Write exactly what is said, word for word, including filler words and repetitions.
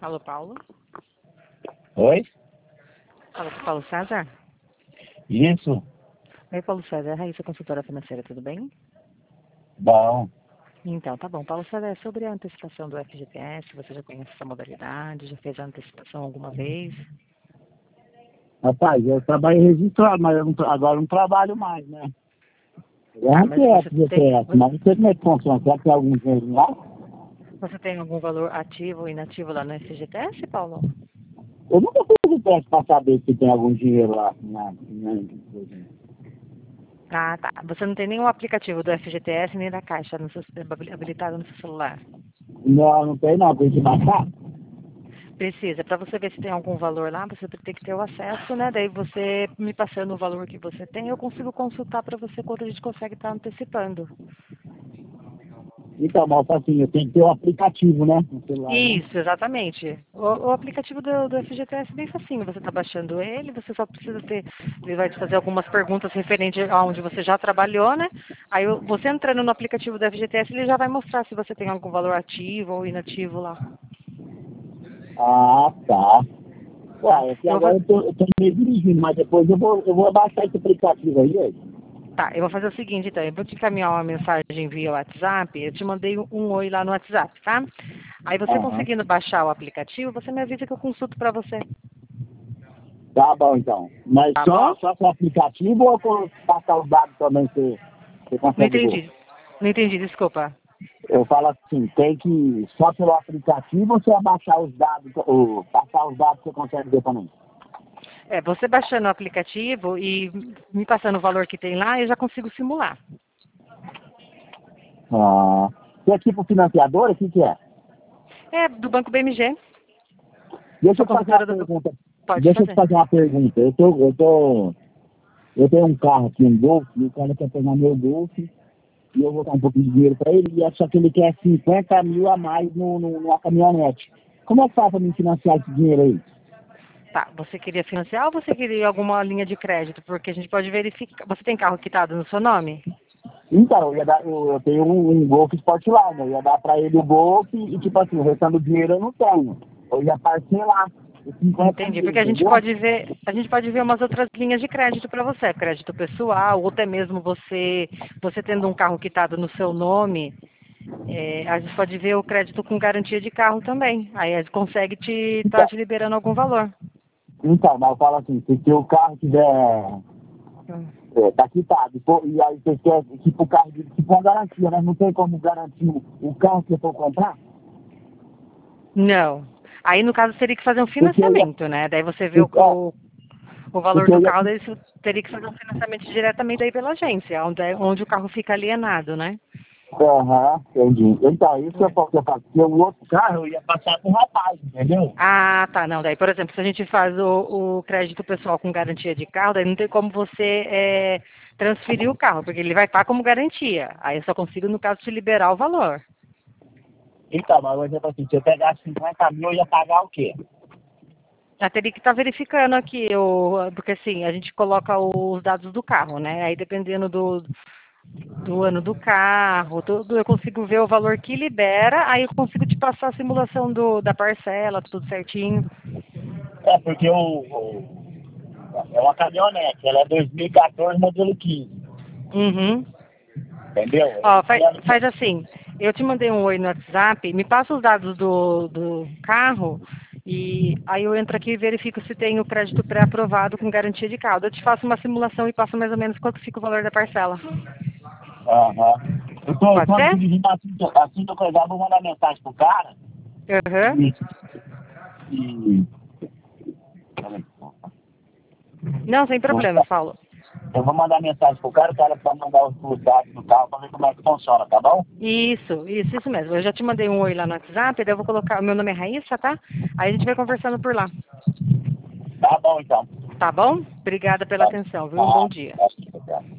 Alô, Paulo? Oi? Alô, Paulo César? Isso? Oi, Paulo César, Raíssa, consultora financeira, tudo bem? Bom. Então, tá bom. Paulo César, é sobre a antecipação do F G T S, você já conhece essa modalidade, já fez a antecipação alguma vez? Rapaz, eu trabalho registrado, mas eu não tra- agora eu não trabalho mais, né? Eu Tá, não mas sei você F G T tem, S, mas não sei como é que funciona. Será que tem algum dinheiro lá? você tem algum valor ativo ou inativo lá no F G T S, Paulo? Eu nunca fiz o teste para saber se tem algum dinheiro lá. Na, na, Ah, tá. Você não tem nenhum aplicativo do F G T S nem da Caixa no seu, habilitado no seu celular? não, não tem não, tem que baixar. Precisa. Para você ver se tem algum valor lá, você tem que ter o acesso, né? Daí você me passando o valor que você tem, eu consigo consultar para você quando a gente consegue estar antecipando. Então, mas assim, eu tenho que ter o aplicativo, né? No celular, né? Isso, exatamente. O, o aplicativo do, do F G T S é bem facinho. Você está baixando ele, você só precisa ter. Ele vai te fazer algumas perguntas referentes a onde você já trabalhou, né? Aí o- você entrando no aplicativo do F G T S, ele já vai mostrar se você tem algum valor ativo ou inativo lá. Ah, tá. Tá? Ué, aqui Eu vou agora fazer. eu tô, eu tô meio dirigindo, mas depois eu vou, eu vou baixar esse aplicativo aí, aí. Tá, eu vou fazer o seguinte, então, eu vou te encaminhar uma mensagem via WhatsApp, eu te mandei um, um oi lá no WhatsApp, tá? Aí você Aham. conseguindo baixar o aplicativo, você me avisa que eu consulto pra você, Tá bom, então. Mas tá bom? só, só com o aplicativo ou com passar os dados também você, você Não consegue ver? entendi, não entendi, desculpa. Eu falo assim, tem que só pelo aplicativo ou você abaixar os dados, ou passar os dados você consegue ver também? É, você baixando o aplicativo e me passando o valor que tem lá, eu já consigo simular. Ah. E aqui pro financiador, o que que é? É, do Banco B M G, Deixa sou eu te fazer uma consultora do... pergunta. Pode Deixa eu te fazer. fazer uma pergunta. Eu tô, eu tô, eu tenho um carro aqui, um Golf, e o cara quer pegar meu Golf, e eu vou dar um pouquinho de dinheiro para ele, e só que ele quer cinquenta mil a mais no, no, numa caminhonete. Como é que faz para me financiar esse dinheiro aí? Tá, você queria financiar ou você queria alguma linha de crédito? Porque a gente pode verificar. Você tem carro quitado no seu nome? Então, eu, ia dar, eu, eu tenho um, um Golf Sportline, eu ia dar para ele o Golf e, tipo assim, o restante do dinheiro eu não tenho. Eu ia parcelar os cinquenta Entendi, mil, porque a gente entendeu? pode ver, a gente pode ver umas outras linhas de crédito para você, crédito pessoal, ou até mesmo você, você tendo um carro quitado no seu nome, é, a gente pode ver o crédito com garantia de carro também. Aí a gente consegue te estar Então, te liberando algum valor. então, mas eu falo assim, se, se o carro tiver, Hum. é, tá quitado, e, pô- e aí você quer, tipo, o carro, de- tipo uma garantia, né? Não tem como garantir o, o carro que eu for comprar? Não. Aí no caso teria que fazer um Porque eu ia, financiamento, né? Daí você vê o, porque, ó, o, o valor porque do eu ia, carro, daí você teria que fazer um financiamento diretamente aí pela agência, onde, é- onde o carro fica alienado, né? aham, entendi. Então, isso que eu falo, que eu falo, porque o outro carro eu ia passar pro rapaz, entendeu? Ah, tá, não. Daí, por exemplo, se a gente faz o, o crédito pessoal com garantia de carro, daí não tem como você é, transferir o carro, porque ele vai estar como garantia. Aí eu só consigo, no caso, te liberar o valor. Então, mas por exemplo assim, se eu pegasse cinquenta mil, eu ia pagar o quê? Já teria que estar verificando aqui, o, porque assim, a gente coloca os dados do carro, né? Aí dependendo do, do ano do carro, tudo, eu consigo ver o valor que libera, aí eu consigo te passar a simulação do, da parcela, tudo certinho. É, porque o, o- é uma caminhonete, ela é dois mil e quatorze, modelo quinze, Uhum. entendeu? Ó, E faz, ela- faz assim, eu te mandei um oi no WhatsApp, me passa os dados do, do carro e aí eu entro aqui e verifico se tem o crédito pré-aprovado com garantia de carro. Eu te faço uma simulação e passo mais ou menos quanto fica o valor da parcela. Aham. Eu tô, eu Pode tô ser? dirigindo assim, que eu- assim que eu coisar, eu vou mandar mensagem pro cara Aham. e... e Não, sem eu, problema, falo. eu vou mandar mensagem pro cara, o cara pode mandar os os dados do carro pra ver como é que funciona, tá bom? Isso, isso, isso mesmo. Eu já te mandei um oi lá no WhatsApp, daí eu vou colocar. O meu nome é Raíssa, tá? Aí a gente vai conversando por lá. Tá bom, então. Tá bom? Obrigada pela Tá. atenção, viu? Um bom Ah, dia. acho que tá.